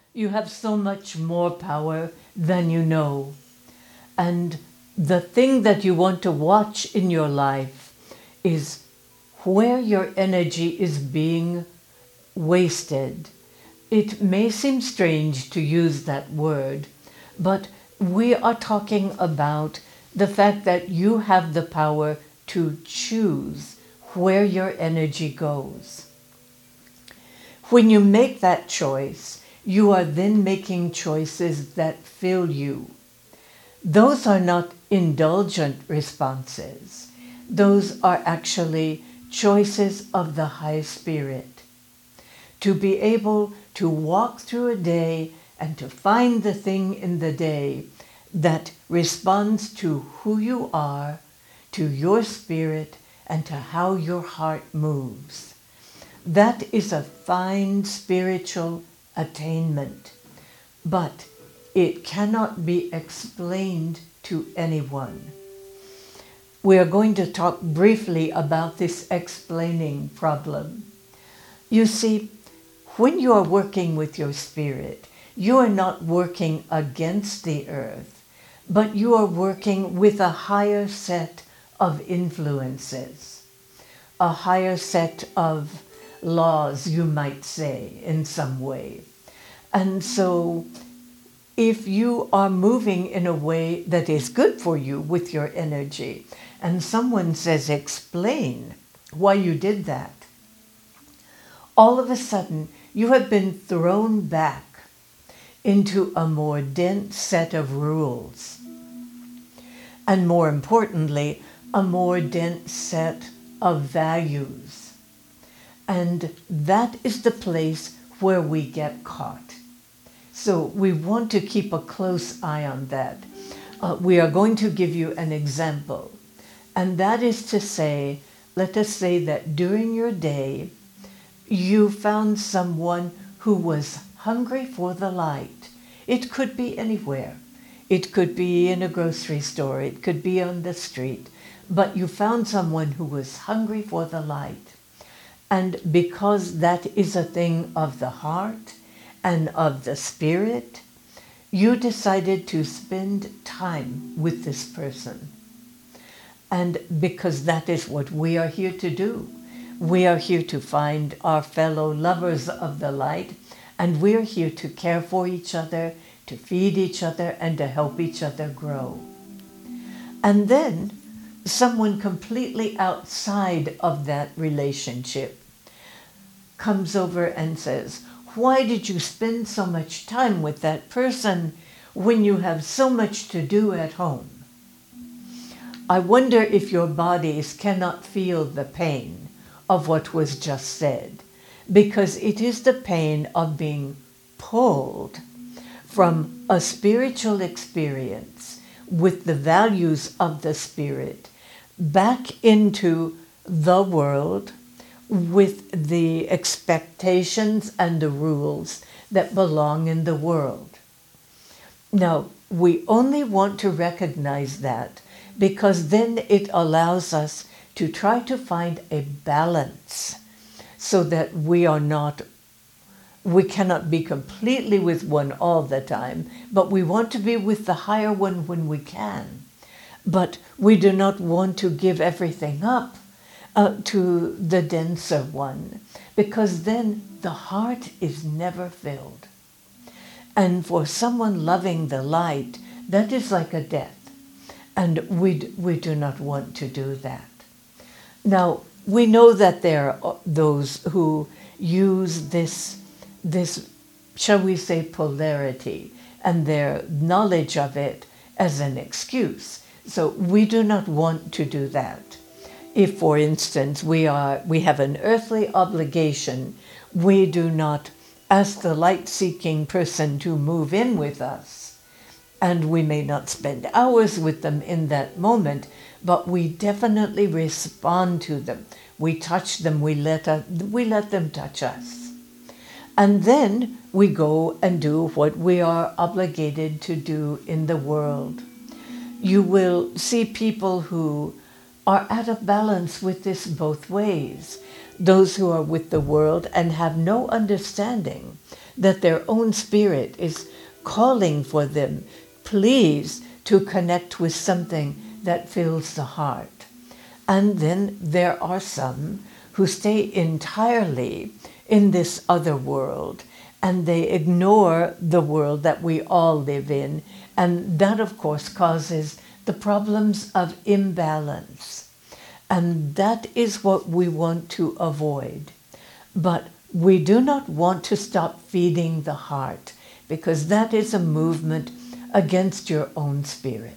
You have so much more power than you know. And the thing that you want to watch in your life is where your energy is being wasted. It may seem strange to use that word, but we are talking about the fact that you have the power to choose where your energy goes. When you make that choice, you are then making choices that fill you. Those are not indulgent responses. Those are actually choices of the high spirit. To be able to walk through a day and to find the thing in the day that responds to who you are, to your spirit, and to how your heart moves. That is a fine spiritual attainment, but it cannot be explained to anyone. We are going to talk briefly about this explaining problem. You see, when you are working with your spirit, you are not working against the earth, but you are working with a higher set of influences, a higher set of laws, you might say, in some way. And so if you are moving in a way that is good for you with your energy, and someone says, explain why you did that, all of a sudden you have been thrown back into a more dense set of rules. And more importantly, a more dense set of values. And that is the place where we get caught. So we want to keep a close eye on that. We are going to give you an example. And that is to say, let us say that during your day, you found someone who was hungry for the light. It could be anywhere. It could be in a grocery store. It could be on the street. But you found someone who was hungry for the light. And because that is a thing of the heart and of the spirit, you decided to spend time with this person. And because that is what we are here to do. We are here to find our fellow lovers of the light, and we're here to care for each other, to feed each other, and to help each other grow. And then someone completely outside of that relationship comes over and says, why did you spend so much time with that person when you have so much to do at home? I wonder if your bodies cannot feel the pain of what was just said, because it is the pain of being pulled from a spiritual experience with the values of the spirit back into the world with the expectations and the rules that belong in the world. Now, we only want to recognize that because then it allows us to try to find a balance so that we cannot be completely with one all the time, but we want to be with the higher one when we can. But we do not want to give everything up to the denser one, because then the heart is never filled. And for someone loving the light, that is like a death. And we do not want to do that. Now, we know that there are those who use this, shall we say, polarity and their knowledge of it as an excuse. So we do not want to do that. If, for instance, we have an earthly obligation, we do not ask the light-seeking person to move in with us. And we may not spend hours with them in that moment, but we definitely respond to them. We touch them, we let them touch us. And then we go and do what we are obligated to do in the world. You will see people who are out of balance with this both ways. Those who are with the world and have no understanding that their own spirit is calling for them, please, to connect with something that fills the heart. And then there are some who stay entirely in this other world, and they ignore the world that we all live in. And that, of course, causes the problems of imbalance. And that is what we want to avoid. But we do not want to stop feeding the heart, because that is a movement against your own spirit.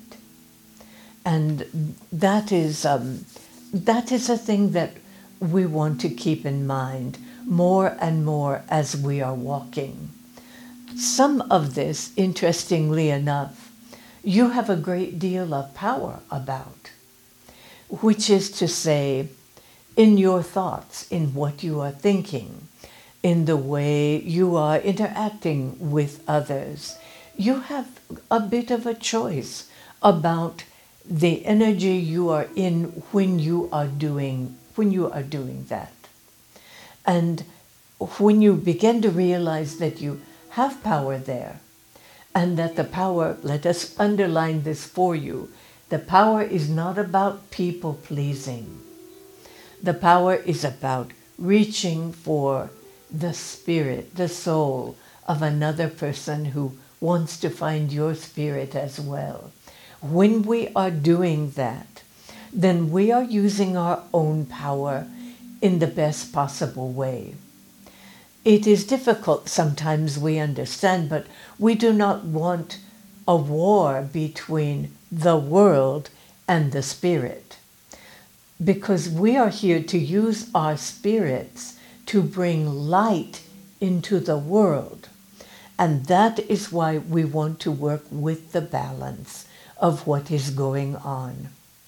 And that is a thing that we want to keep in mind more and more as we are walking. Some of this, interestingly enough, you have a great deal of power about, which is to say, in your thoughts, in what you are thinking, in the way you are interacting with others. You have a bit of a choice about the energy you are in when you are doing that. And when you begin to realize that you have power there, and that the power, let us underline this for you, the power is not about people pleasing. The power is about reaching for the spirit, the soul of another person who wants to find your spirit as well. When we are doing that, then we are using our own power in the best possible way. It is difficult sometimes, we understand, but we do not want a war between the world and the spirit, because we are here to use our spirits to bring light into the world. And that is why we want to work with the balance of what is going on.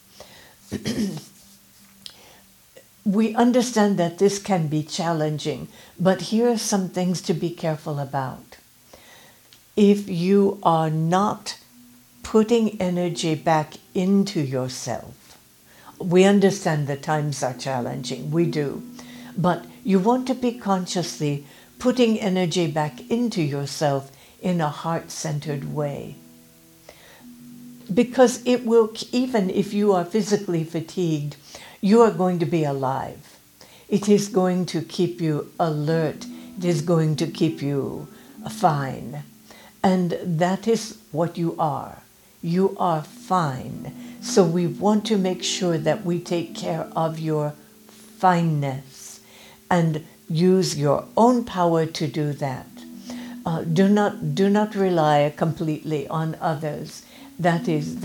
We understand that this can be challenging, but here are some things to be careful about. If you are not putting energy back into yourself, we understand that times are challenging, we do, but you want to be consciously putting energy back into yourself in a heart-centered way. Because it will, even if you are physically fatigued, you are going to be alive. It is going to keep you alert. It is going to keep you fine. And that is what you are. You are fine. So we want to make sure that we take care of your fineness and use your own power to do that. Do not rely completely on others. That is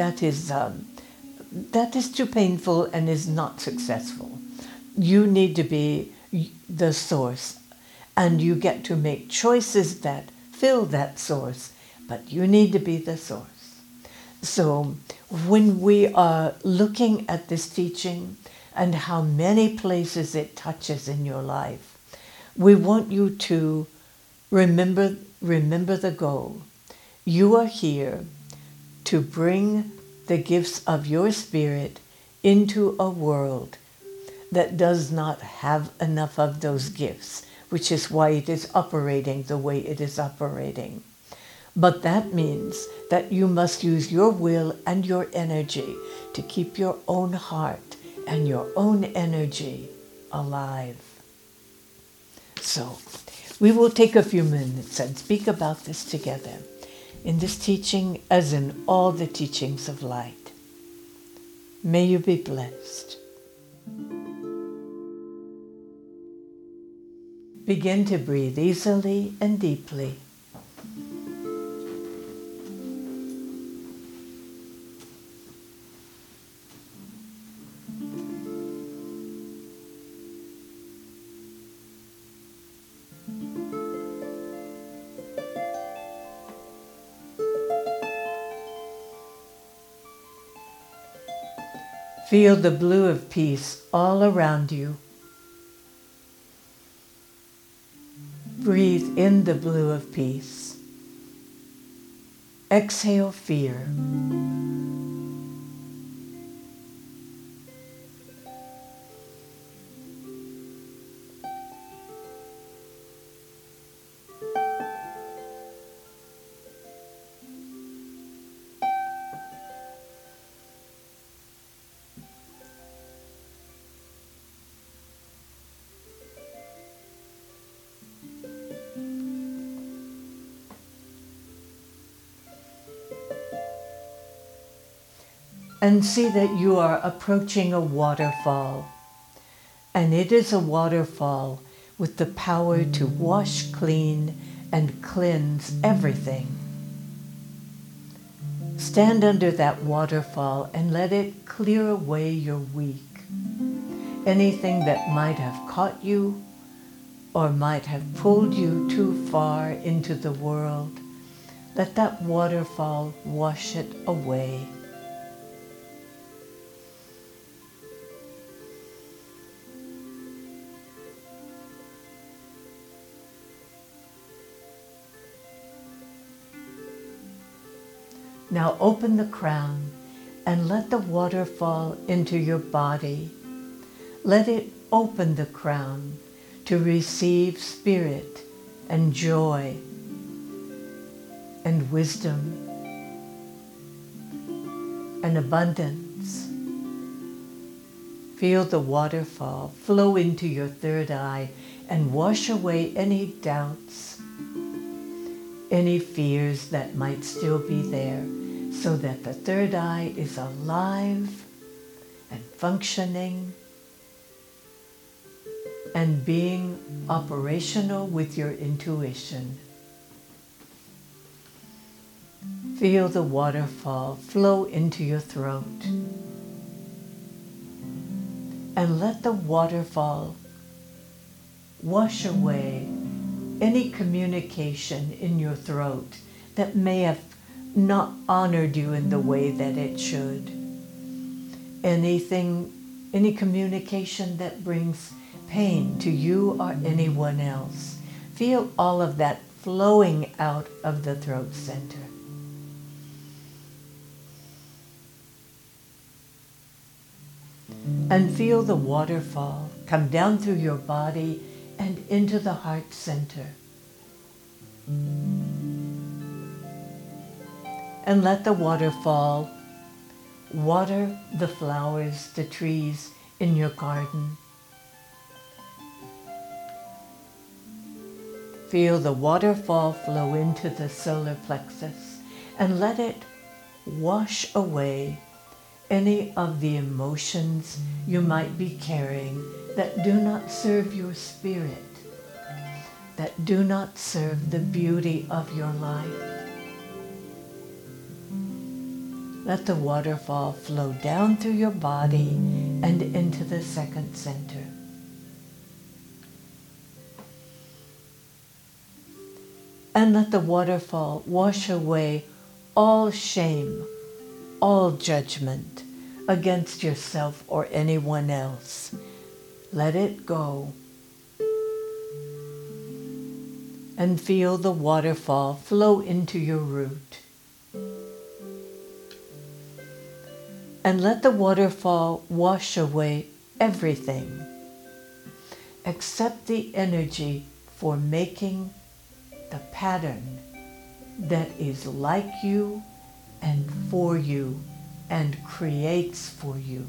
too painful and is not successful. You need to be the source, and you get to make choices that fill that source, but you need to be the source. So when we are looking at this teaching and how many places it touches in your life, we want you to remember the goal. You are here to bring the gifts of your spirit into a world that does not have enough of those gifts, which is why it is operating the way it is operating. But that means that you must use your will and your energy to keep your own heart and your own energy alive. So, we will take a few minutes and speak about this together, in this teaching as in all the teachings of light. May you be blessed. Begin to breathe easily and deeply. Feel the blue of peace all around you. Breathe in the blue of peace. Exhale fear. and see that you are approaching a waterfall. And it is a waterfall with the power to wash clean and cleanse everything. Stand under that waterfall and let it clear away your week. Anything that might have caught you or might have pulled you too far into the world, let that waterfall wash it away. Now open the crown and let the water fall into your body. Let it open the crown to receive spirit and joy and wisdom and abundance. Feel the waterfall flow into your third eye and wash away any doubts, any fears that might still be there, so that the third eye is alive and functioning and being operational with your intuition. Feel the waterfall flow into your throat. And let the waterfall wash away any communication in your throat that may have not honored you in the way that it should. Any communication that brings pain to you or anyone else. Feel all of that flowing out of the throat center. And feel the waterfall come down through your body and into the heart center. And let the waterfall water the flowers, the trees in your garden. Feel the waterfall flow into the solar plexus and let it wash away any of the emotions you might be carrying that do not serve your spirit, that do not serve the beauty of your life. Let the waterfall flow down through your body and into the second center. And let the waterfall wash away all shame, all judgment against yourself or anyone else. Let it go. And feel the waterfall flow into your root. And let the waterfall wash away everything except the energy for making the pattern that is like you and for you and creates for you.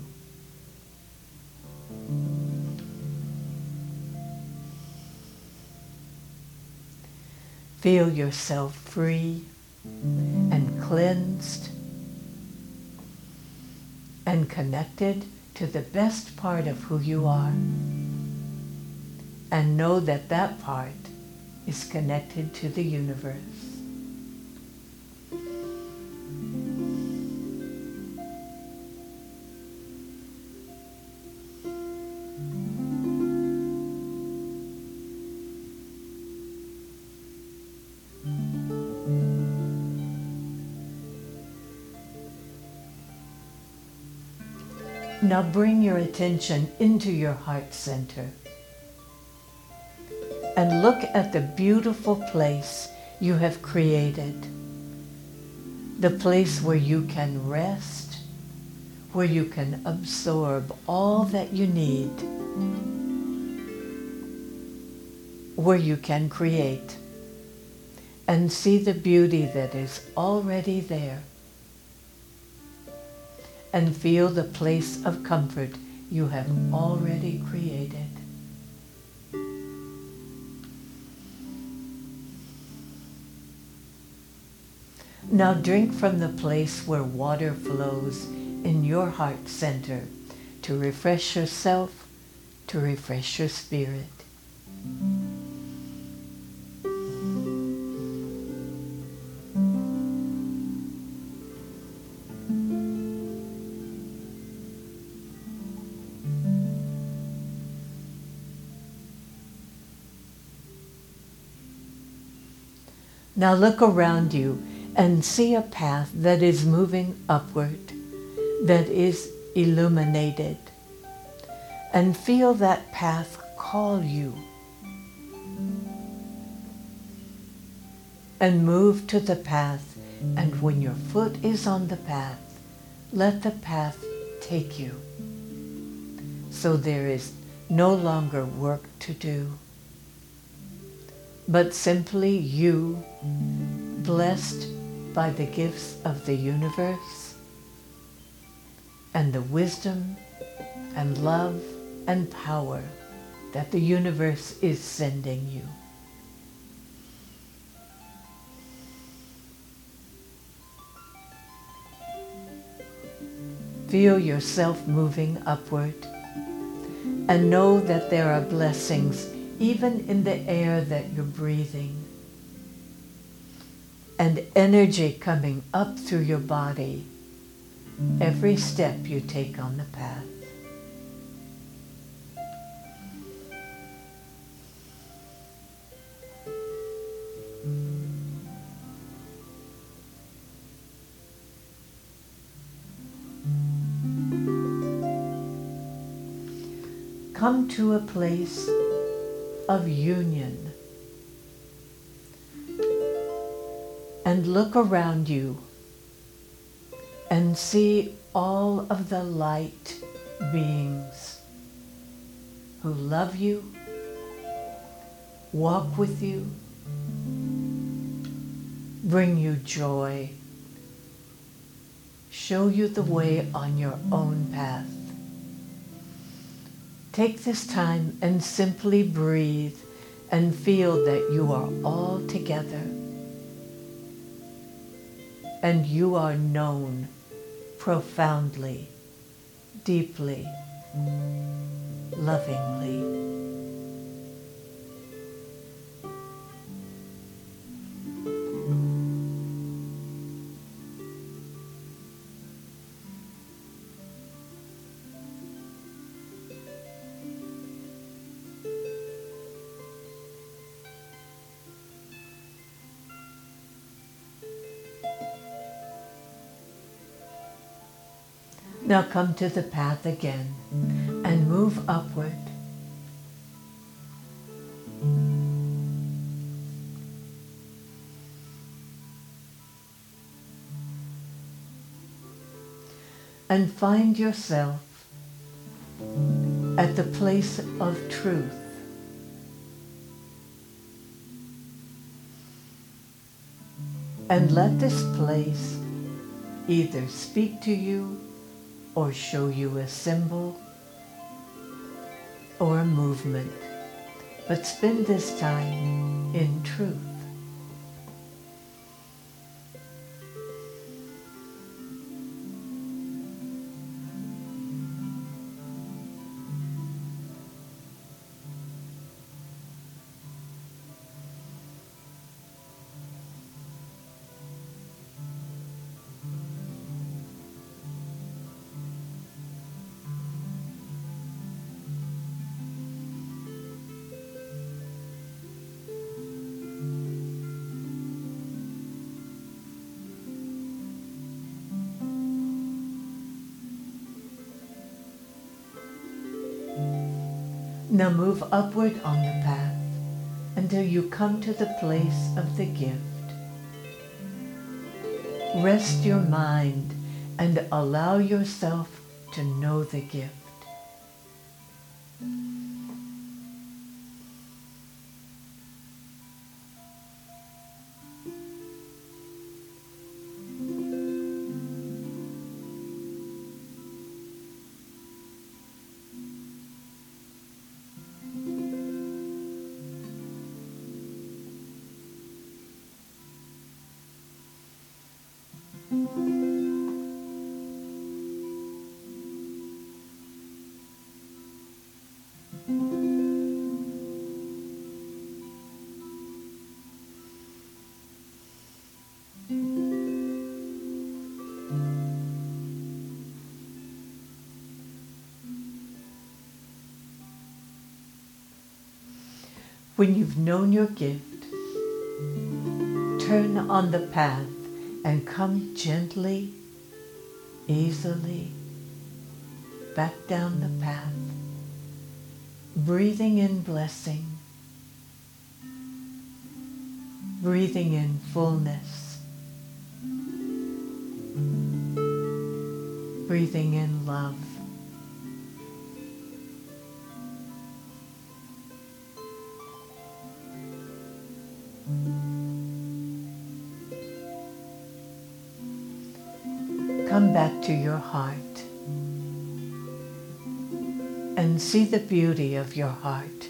Feel yourself free and cleansed and connected to the best part of who you are. And know that that part is connected to the universe. Now bring your attention into your heart center and look at the beautiful place you have created. The place where you can rest, where you can absorb all that you need, where you can create and see the beauty that is already there. And feel the place of comfort you have already created. Now drink from the place where water flows in your heart center to refresh yourself, to refresh your spirit. Now look around you and see a path that is moving upward, that is illuminated, and feel that path call you. And move to the path, and when your foot is on the path, let the path take you. So there is no longer work to do, but simply you, blessed by the gifts of the universe and the wisdom and love and power that the universe is sending you. Feel yourself moving upward and know that there are blessings even in the air that you're breathing, and energy coming up through your body every step you take on the path. Come to a place of union and look around you and see all of the light beings who love you, walk with you, bring you joy, show you the way on your own path. Take this time and simply breathe and feel that you are all together and you are known profoundly, deeply, lovingly. Now come to the path again and move upward. And find yourself at the place of truth. And let this place either speak to you or show you a symbol or a movement, but spend this time in truth. Now move upward on the path until you come to the place of the gift. Rest your mind and allow yourself to know the gift. When you've known your gift, turn on the path and come gently, easily back down the path, breathing in blessing, breathing in fullness, breathing in love. Come back to your heart and see the beauty of your heart,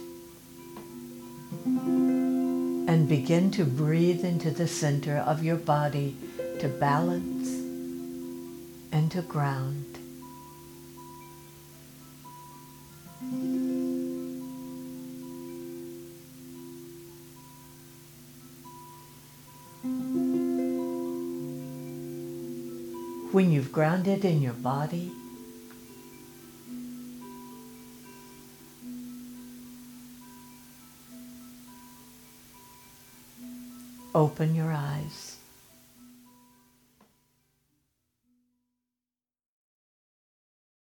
and begin to breathe into the center of your body to balance and to ground. When you've grounded in your body, open your eyes.